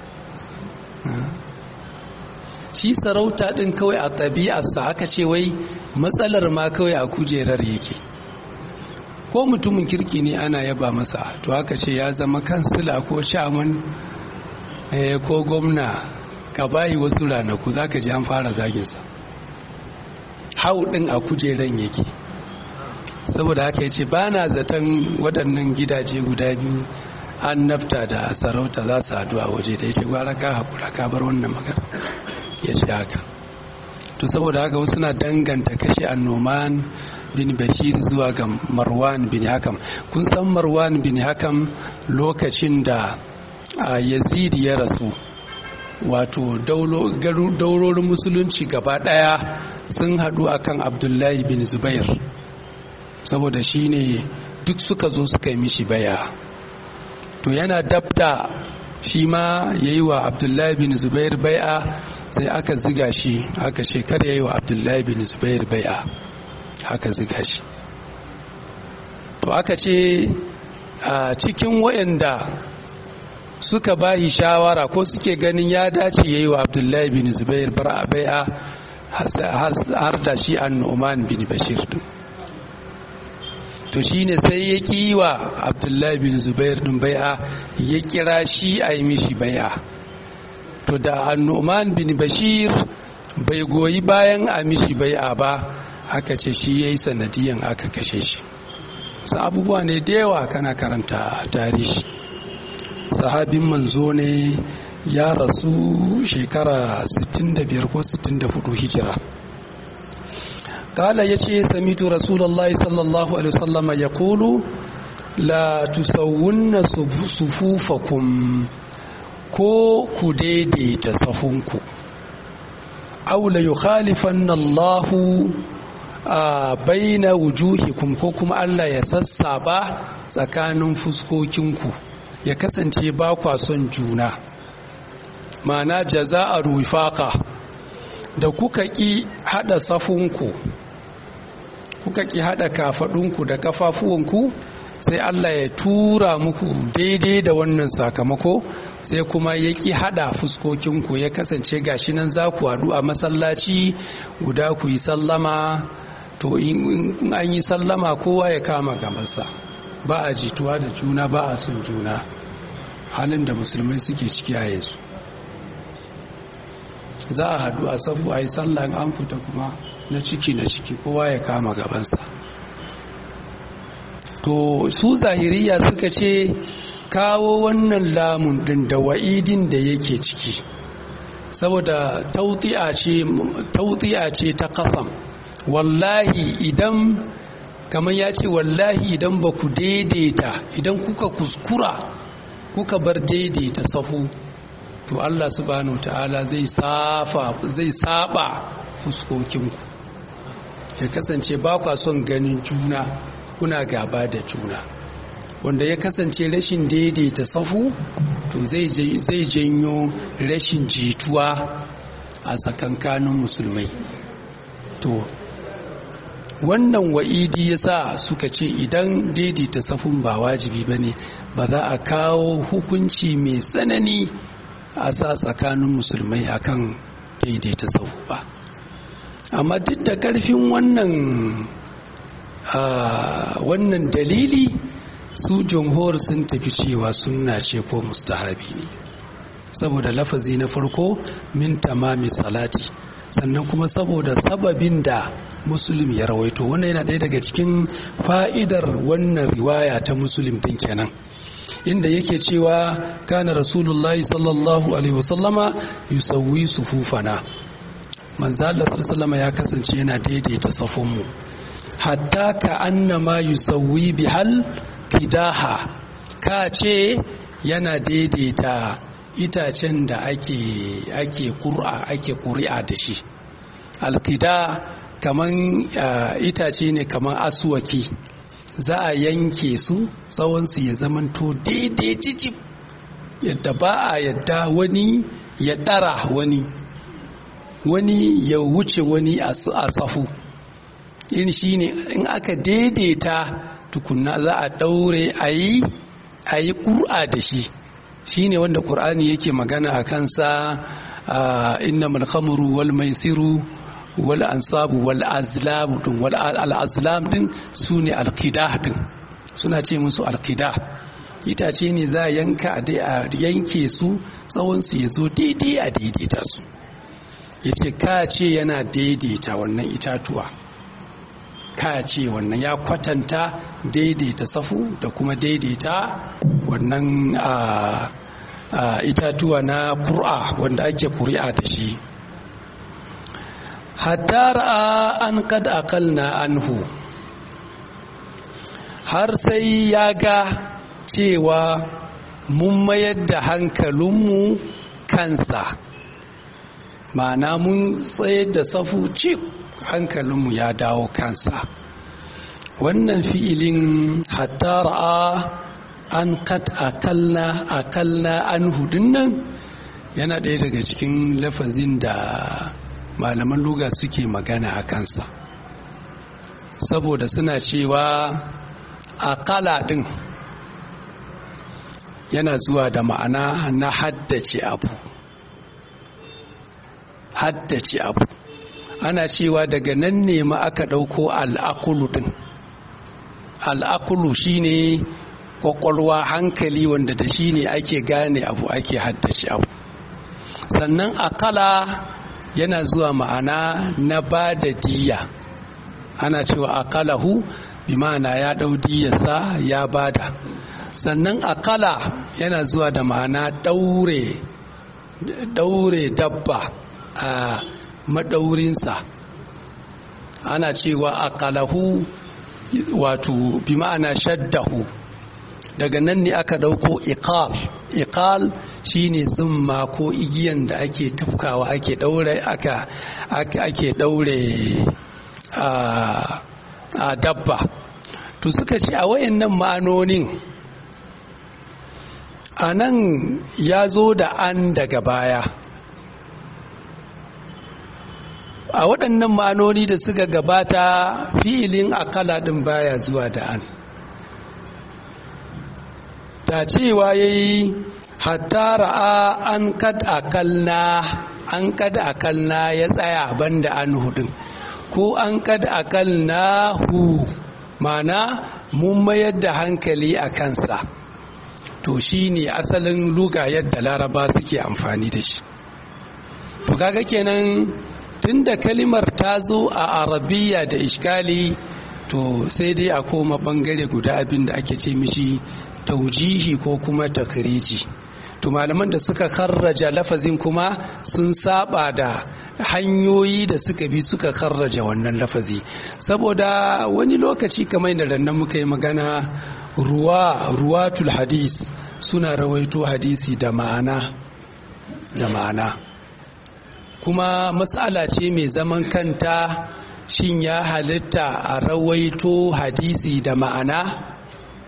Shi sarauta din kawai a ɗabi'arsa aka ce wai matsalar ma kawai a kujerar yake. Ko mutumin kirki ne ana yaba masa, to aka ce ya zama kansila ko shaman ko gwamna ka bayi wasu ranaku za ka ji an fara zaginsa. Hau ɗin a kujeran yake. Saboda haka ya ce ba na zaton waɗannan gidaje guda biyu annabta da sarauta za su haɗu a waje da ya ce gwara ka haƙura ka bar wannan magana, ya ce haka. To saboda haka wasu na danganta kashe annoman bin Bashir zuwa ga Marwan bin Hakam. Kun san Marwan bin Hakam lokacin da Yazid ya rasu, wato daurorin musulunci gaba daya sun hadu akan Abdullahi bin Zubair, saboda shi ne duk suka zo suka yi mishi baya. To yana dabda shi ma ya yi wa Abdullahi bin Zubair bai'a, sai aka ziga shi aka ce kar ya yi wa Abdullahi bin Zubair bai'a, aka ziga shi. To aka ce a cikin waɗanda suka bahi shawara ko suke ganin ya dace yayi wa Abdullahi bin Zubair bai'a har da shi an-Nu'man bin Bashir din. To shine sai ya ki wa Abdullahi bin Zubair din bai'a, ya kira shi a yi mishi bai'a. To da an-Nu'man bin Bashir bai goyi bayan a mishi bai'a ba, aka ce shi yayi sanadiyan aka kashe shi. Sa abubuwa ne da yawa kana karanta tarihi. Sahabin manzo ne, ya rasu shekara sittin da biyar ko sittin da hudu hijira. Kala yace samitu rasulullahi sallallahu alaihi wasallam yaqulu la tusawwunna sufufakum, ko ku daidaita sahunku, aw la yukhalifanna Allahu baina wujuhikum, ko kuma Allah ya sassaba tsakanin fuskokinku, ya kasance ba kwa son juna. Ma'ana jaza'ar wifaqa, da kuka ki hada safunku, kuka ki hada kafadunku da kafafuwanku, sai Allah ya tura muku daidai da wannan sakamako, sai kuma ya ki hada fuskokinku, ya kasance gashi nan za ku haɗu a masallaci guda ku yi sallama. To in an yi sallama kowa ya kama gabansa, ba a jituwa da juna, ba a son juna, halin da musulmai suke ciki a yanzu. Za a haɗu a safu a yi sallah, an fita kuma na ciki na ciki kowa ya kama gabansa. To su zahiriya suka ce kawo wannan lamun din da wa'idin da yake ciki, saboda tauti'a ce ta kasam. Wallahi idan, kamar ya ce wallahi idan ba ku daidaita, idan kuka kuskura kuka bar daidaita safu, to Allah subhanahu ta'ala zai safa zai saba fuskokinku, ya kasance ba kwa son ganin juna, kuna gaba da juna. wanda ya kasance rashin daidaita safu to zai janyo rashin jituwa a tsakankanin musulmai. To wannan wa'idi ya sa suka ce idan daidaita safun ba wajibi ba ne, ba za a kawo hukunci mai tsanani a sa tsakanin musulmai akan daidaita safu ba. Amma duk da ƙarfin wannan wannan dalili, su jumhur sun tafi cewa sunna ce ko mustahabi ne, saboda lafazi na farko min tamami salati, sannan kuma saboda sababin da Muslim ya rawaito. Wannan yana ɗaya daga cikin fa'idar wannan riwaya ta Muslim din kenan, inda yake cewa kana rasulullahi sallallahu alaihi wasallama yusawwi sufufana, manzo Allah sallallahu ya kasance yana daidaita safunmu, hatta ka annama yusawwi bihal kidaha, ka ce yana daidaita itacen da ake ake qur'a ake qur'a da shi. Alqida kaman itace ne kaman aswaki, za a yanke su tsawon su ya zamanto daidai jijib, yadda ba a yadda wani ya dara wani wani ya wuce wani a safu. in shine in aka daidaita tukunna za a daure ayi ayi qur'a da shi, shine wanda qur'ani yake magana a kansa, innamal khamru wal maisiru wal ansabu wal azlam din wal al azlam din sune al qidah din, suna ce musu al qidah. itace ne za yanka a yanke su tsawon su yazo daidai a daidaita su. yace ka ce yana daidaita wannan itatuwa, ka ce wannan ya kwatanta daidaita safu da kuma daidaita wannan itatuwa na qur'a wanda ake qur'a da shi. hatta ra'a an kad aqalna anhu, har sai ya ga cewa mun mayar da hankalinmu kansa, ma'ana mun tsayar da safu cik, hankalinmu ya dawo kansa. wannan fi'ilin hatta ra'a an kad akalna akalna anhu dinnan yana ɗaya daga cikin lafazin da malaman lugha suke magana a kansa, saboda suna cewa akala din yana zuwa da ma'ana na haddace abu. haddace abu ana cewa daga nan ne ma aka ɗauko al'akulu din. al'akulu shine kwakwalwa, hankali, wanda da shi ne ake gane abu, ake haddace abu. sannan akala yana zuwa ma'ana na ba da diya, ana cewa akalahu bi ma'ana ya ɗau diyarsa ya bada. sannan akala yana zuwa da ma'ana daure daure dabba a madaurinsa, ana cewa akalahu wato bi ma'ana shaddahu. daga nan ne aka dauko iqal. iqal shine tsumma ko igiyan da ake tufkawa, ake daure aka ake daure a a dabba. to suka ce a wayannan ma'anonin anan ya zo da an daga baya. a waɗannan ma'anoni da suka gabata fi'ilin akala din baya zuwa da an. ta cewa yayi hatta ra'a an kad akalna, an kad akalna ya tsaya banda an hudin, ko an kad akalna hu, mana mun mayar da hankali a kansa. to shine asalin luga yadda laraba suke amfani da shi. to kaga kenan tunda kalimar ta zo a arabiya da iskali, to sai dai a koma bangare guda abin da ake ce mishi taujihi ko kuma takriji. to malaman da suka kharraja lafazin kuma sun saba da hanyoyi da suka bi suka kharraja wannan lafazi, saboda wani lokaci kamar da rannan muka yi magana, ruwa ruwatul hadis suna rawaito hadisi da ma'ana da ma'ana kuma mas'ala ce mai zaman kanta, shin ya halitta a rawaito hadisi da ma'ana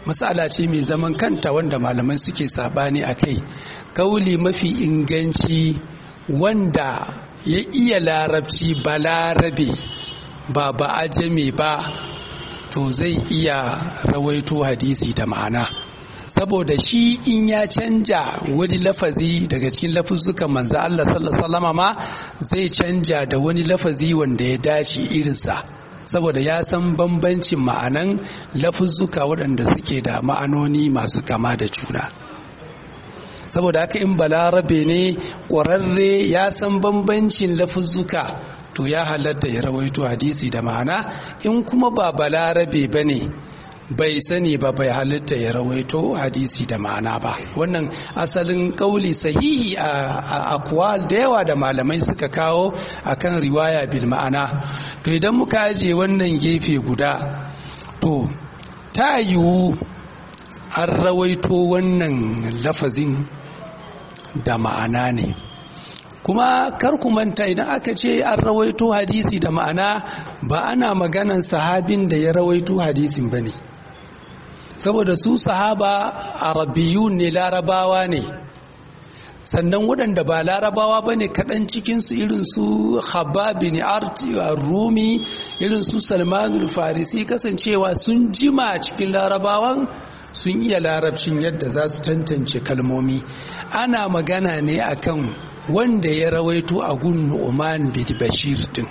mas'ala ce mai zaman kanta wanda malamai suke sabani akai. Kauli mafi inganci wanda ya iya larabci ba larabe ba ba ajami ba to zai iya rawaito hadisi da ma'ana, saboda shi in ya canja wani lafazi daga cikin lafuzzukan manzo Allah sallallahu alaihi wasallam ma zai canja da wani lafazi wanda ya dace irinsa, saboda ya san bambancin ma'anan lafuzzuka waɗanda suke da ma'anoni masu kama da juna. Saboda haka in balarabe ne ƙwararre ya san bambancin lafuzzuka to ya halatta ya rawaito hadisi da ma'ana, in kuma ba balarabe ba ne bai sani ba bai halitta ya rawaito hadisi da ma'ana ba. Wannan asalin kauli sahihi a akwal da yawa da malamai suka kawo akan riwaya bil ma'ana. To idan muka aje wannan gefe guda, to ta yiwu an rawaito wannan lafazin da ma'ana ne, kuma kar ku manta idan aka ce an rawaito hadisi da ma'ana ba ana maganan sahabin da ya rawaito hadisin bane, saboda su sahaba arabiyun ne, larabawa ne. Sannan waɗanda ba larabawa bane kaɗan cikinsu irin su Khabbab bin Arti Rumi, irin su Salman al-Farisi, kasancewa sun jima cikin larabawan sun iya larabcin yadda za su tantance kalmomi. Ana magana ne akan wanda ya rawaito a gun Nu'man bin Bashir din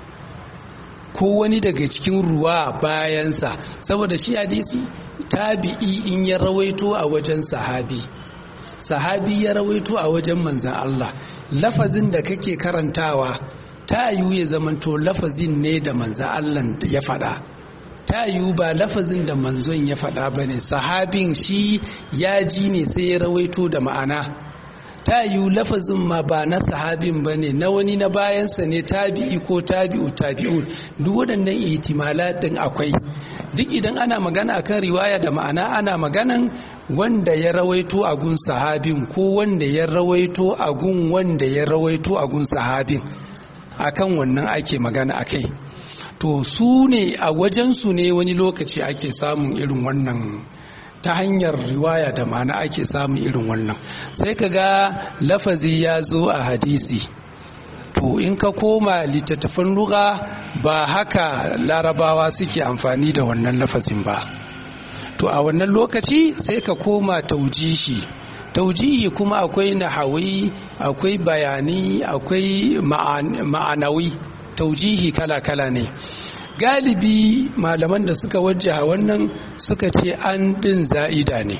ko wani daga cikin ruwa bayansa, saboda shi hadisi tabi'i in ya rawaito a wajen sahabi, sahabi ya rawaito a wajen manzan Allah, lafazin da kake karantawa ta yiwu ya zamanto lafazin ne da manzan Allah ya faɗa, ta yiwu ba lafazin da manzon ya faɗa ba ne, sahabin shi ya ji ne sai ya rawaito da ma'ana. Ta yiwu lafazin ma ba na sahabin ba ne, na wani na bayansa ne, tabi'i ko tabi'u tabi'u, duk waɗannan ihtimalat din akwai. Duk idan ana magana akan riwaya da ma'ana ana maganan wanda ya rawaito a gun sahabin ko wanda ya rawaito a gun wanda ya rawaito a gun sahabin, akan wannan ake magana akai. To su ne a wajensu ne wani lokaci ake samun irin wannan, ta hanyar riwaya da ma'ana ake samun irin wannan. Sai ka ga lafazi ya zo a hadisi, to in ka koma littattafan lugha ba haka larabawa suke amfani da wannan lafazin ba. To a wannan lokaci sai ka koma taujihi. Taujihi kuma akwai nahawi, akwai bayani, akwai ma'anawi. Taujihi kala-kala ne. Galibi malaman da suka wajjaha wannan suka ce an din za'ida ne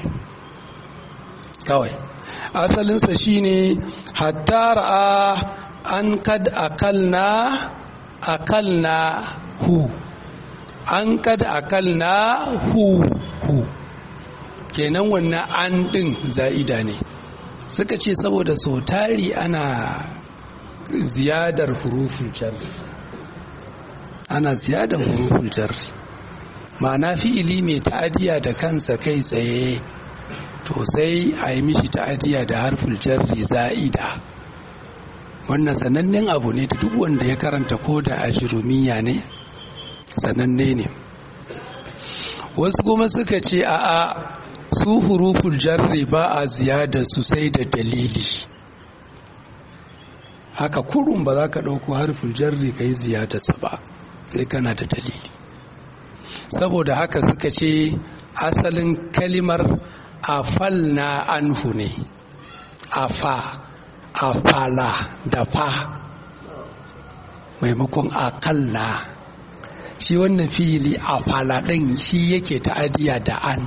kawai, asalinsa shine hatta ra'a an kad akalna akalna hu an kad akalna hu hu kenan wannan an din za'ida ne. Suka ce saboda so tari ana ziyadar hurufin jarri, ana ziyadar hurufin jarri, ma'ana fi'ili mai ta'adiya da kansa kai tsaye to sai a yi mishi ta'adiya da harful jarri za'ida. Wannan sanannen abu ne da duk wanda ya karanta ko da ajrumiya ne sananne ne. Wasu kuma suka ce a'a su huruful jarri ba a ziyada su sai da dalili, haka kurun ba za ka ɗauko harful jarri ka yi ziyadarsa ba sai kana da dalili. Saboda haka suka ce asalin kalimar afalna anhu ne, afa afala da fa maimakon akalla. Shi wannan fili afala ɗin shi yake ta'adiya da an.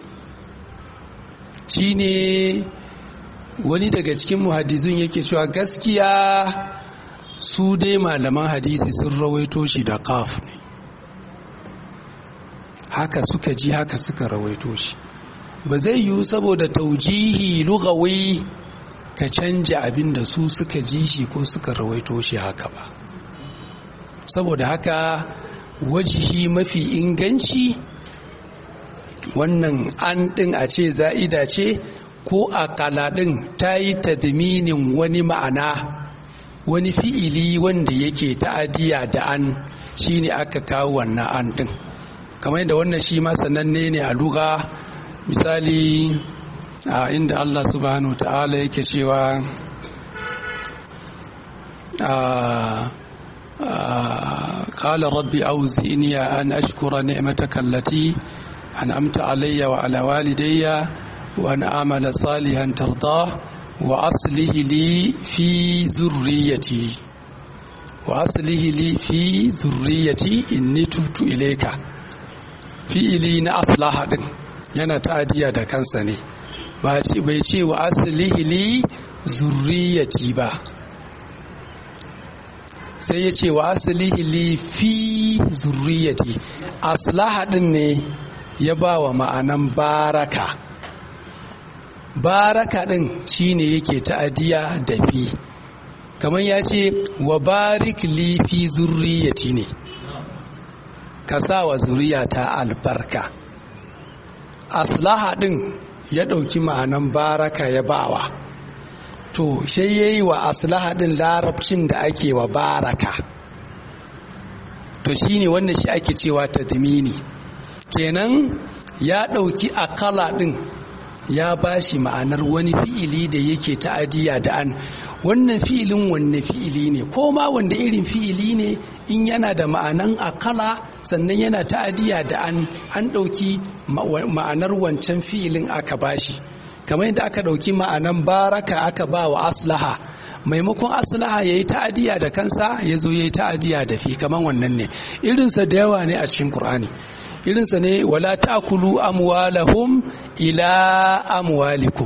Shi ne wani daga cikin muhaddizun yake cewa gaskiya su dai malaman hadisi sun rawaito shi da kaf ne, haka suka ji haka suka rawaito shi. Ba zai yiwu saboda taujihi lugawi ka canja abin da su suka ji shi ko suka rawaito shi haka ba. Saboda haka wajihi mafi inganci wannan an ɗin a ce za'ida ce ko akala ɗin ta yi tadminin wani ma'ana, wani fi'ili wanda yake ta'adiya da an, shine aka kawo wannan an ɗin. Kamar yadda wannan shi ma sananne ne a lugha misali a inda Allah subhanahu ta'ala yake cewa qala rabbi awzi'ni an ashkura ni'mataka allati an'amta alayya wa ala walidayya wa an a'mala salihan tardah wa aslih li fi zurriyyati wa aslih li fi zurriyyati inni tubtu ilayka fi'ili na aslaha din yana ta'adiya da kansa ne bai ce wa aslihi li zurriyati ba sai ya ce wa aslihi li fi zurriyati aslaha din ne ya ba wa ma'anan baraka baraka din shine yake ta'adiya da fi kamar ya ce wa barik li fi zurriyati ne ka sa wa zuriyata albarka aslaha din ya ɗauki ma'anan baraka ya bawa to sai ya yi wa aslaha din larabcin da ake wa baraka to shi ne wanda shi ake cewa tadmini kenan ya ɗauki akala din ya ba shi ma'anar wani fi'ili da yake ta'adiya da an wannan fi'ilin wanne fi'ili ne ko ma wanda irin fi'ili ne in yana da ma'anan akala sannan yana ta'adiya da an an ɗauki ma'anar wancan fi'ilin aka bashi kamar yadda aka ɗauki ma'anan baraka aka ba wa aslaha maimakon aslaha ya yi ta'adiya da kansa ya zo ya yi ta'adiya da fi kamar wannan ne irinsa da yawa ne a cikin Kur'ani irinsa ne wala ta'kulu amwalahum ila amwalikum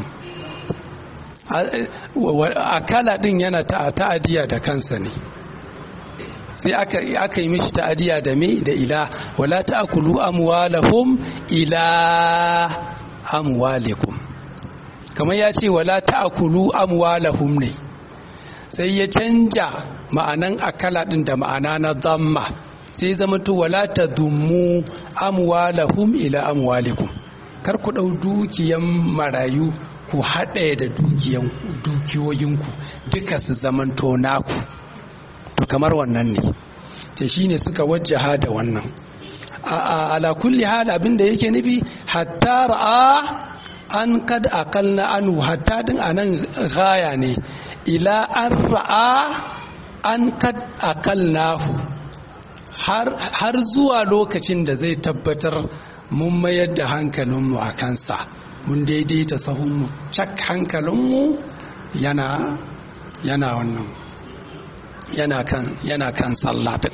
akala din yana ta'adiya da kansa ne sai aka aka yi mishi ta'adiya da me da ila wala ta'kulu amwalahum ila amwalikum kamar ya ce wala ta'kulu amwalahum ne sai ya canja ma'anan akala din da ma'ana na dhamma sai zama to wala tadummu amwalahum ila amwalikum kar ku dau dukiyan marayu ku haɗe da dukiyan dukiyoyinku duka su zamanto naku to kamar wannan ne ce shine suka wajjaha da wannan ala kulli hal abinda yake nufi hatta ra'a an kad aqalna anu hatta din anan gaya ne ila an ra'a an kad aqalnahu har har zuwa lokacin da zai tabbatar mun mayar da hankalinmu a kansa mun daidaita sahunmu cak hankalinmu yana yana wannan yana kan yana kan sallah din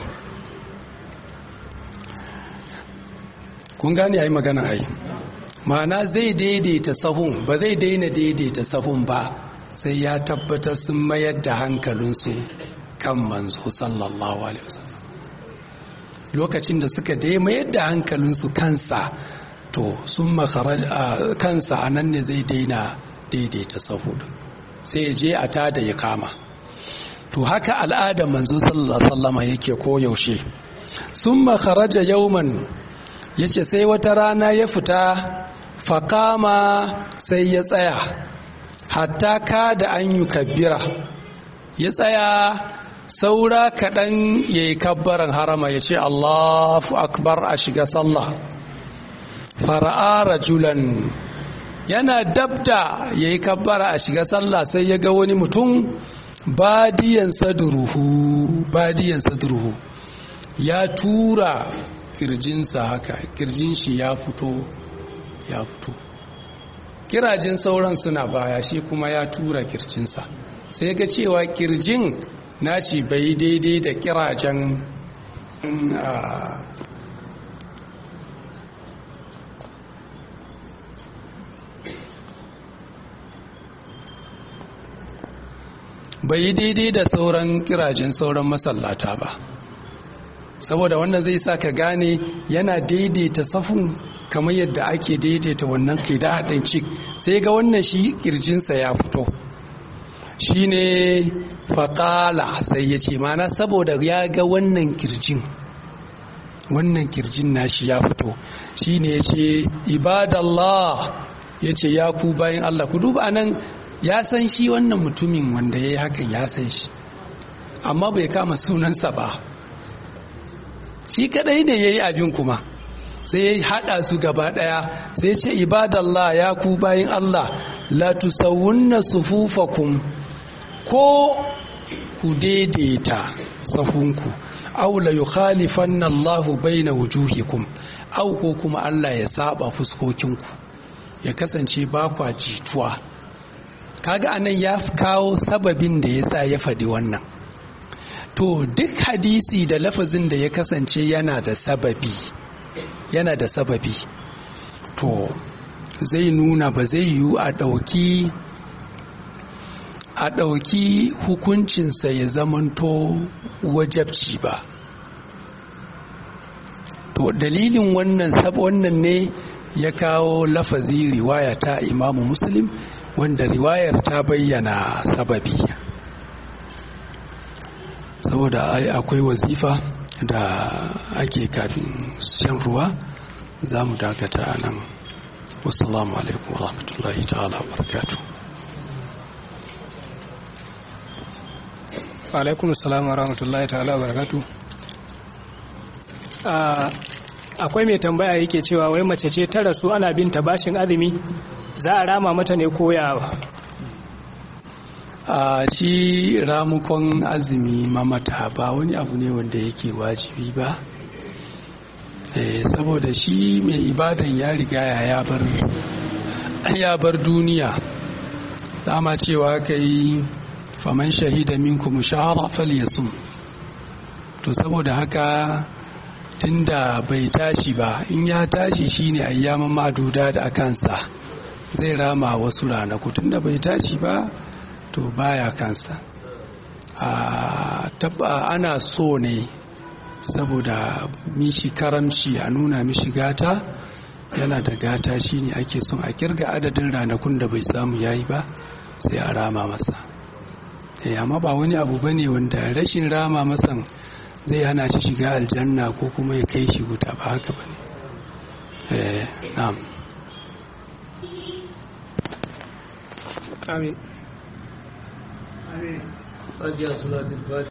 kun gane ai magana ai ma'ana zai daidaita sahun ba zai daina daidaita sahun ba sai ya tabbatar sun mayar da hankalinsu kan manzo sallallahu alaihi wasallam lokacin da suka dai mayar da hankalinsu kansa to sun makara kansa a nan ne zai daina daidaita sahu sai je a tada ya kama to haka al'adar manzo sallallahu alaihi wasallam yake koyaushe sun makaraja yauman yace sai wata rana ya fita faƙama sai ya tsaya hatta ka da an yi kabbira ya tsaya saura kaɗan ya yi kabbaran harama ya ce Allahu akbar a shiga sallah fara'a rajulan yana dabda ya yi kabbara a shiga sallah sai ya ga wani mutum badiyan sadruhu badiyan sadruhu ya tura kirjinsa haka kirjin shi ya fito ya fito kirajin sauran suna baya shi kuma ya tura kirjinsa sai ga cewa kirjin nashi bai daidai da kirajen bai daidai da sauran kirajen sauran masallata ba saboda wannan zai sa ka gane yana daidaita safun kamar yadda ake daidaita wannan kida haɗin cik sai ga wannan shi kirjinsa ya fito shi ne faƙala sai ya ce mana saboda ya ga wannan kirjin wannan kirjin nashi ya fito shi ne ya ce ibadallah ya ce ya ku bayan Allah ku duba nan ya san shi wannan mutumin wanda ya yi hakan ya san shi amma bai kama sunansa ba shi kadai ne ya yi abin kuma sai ya hada su gaba daya sai ya ce ibadallah ya ku bayin Allah la tusawunna sufufakum ko ku daidaita sahunku aw la yukhalifanna Allahu baina wujuhikum aw ko kuma Allah ya saba fuskokinku ya kasance ba kwa jituwa. Kaga anan ya kawo sababin da yasa ya faɗi wannan. To duk hadisi da lafazin da ya kasance yana da sababi yana da sababi to zai nuna ba zai yiwu a ɗauki a ɗauki hukuncinsa ya zamanto wajabci ba. To dalilin wannan sab wannan ne ya kawo lafazi riwaya ta Imamu Muslim wanda riwayar ta bayyana sababi. Saboda akwai wazifa da ake kafin shan ruwa za mu dakata a nan. Wassalamu alaikum wa rahmatullahi ta'ala wa barakatuh.
Wa alaikum assalam wa rahmatullahi ta'ala wa barakatuh. Akwai mai tambaya yake cewa wai mace ce ta rasu ana binta bashin azumi za a rama mata ne koyawa?
a shi ramukon azumi mamata ba wani abu ne wanda yake wajibi ba, saboda shi mai ibadan ya riga ya bar ya bar duniya. dama cewa kai faman shahida minkum shahra falyasum. to saboda haka tunda bai tashi ba, in ya tashi shine ayyaman maduda da akansa zai rama wasu ranaku. tunda bai tashi ba to baya kansa. a tabba ana so ne saboda mishi karamci, a nuna mishi gata, yana da gata shine ake son a kirga adadin ranakun da bai samu yayi ba sai a rama masa. eh amma ba wani abu bane wanda rashin rama masan zai hana shi shiga aljanna ko kuma ya kai shi wuta, ba haka bane. eh na'am.
amin.
Amin.